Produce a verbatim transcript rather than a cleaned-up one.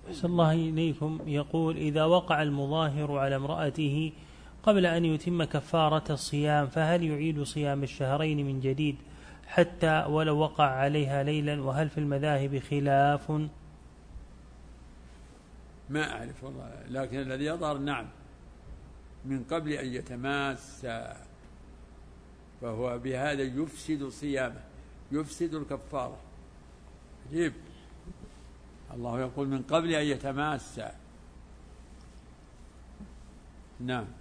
أحسن الله إليكم. يقول: إذا وقع المظاهر على امرأته قبل أن يتم كفارة الصيام فهل يعيد صيام الشهرين من جديد حتى ولو وقع عليها ليلا؟ وهل في المذاهب خلاف؟ ما أعرف والله، لكن الذي يظهر نعم، من قبل أن يتماس، فهو بهذا يفسد صيامه، يفسد الكفارة. عجيب، الله يقول من قبل أن يتماس. نعم.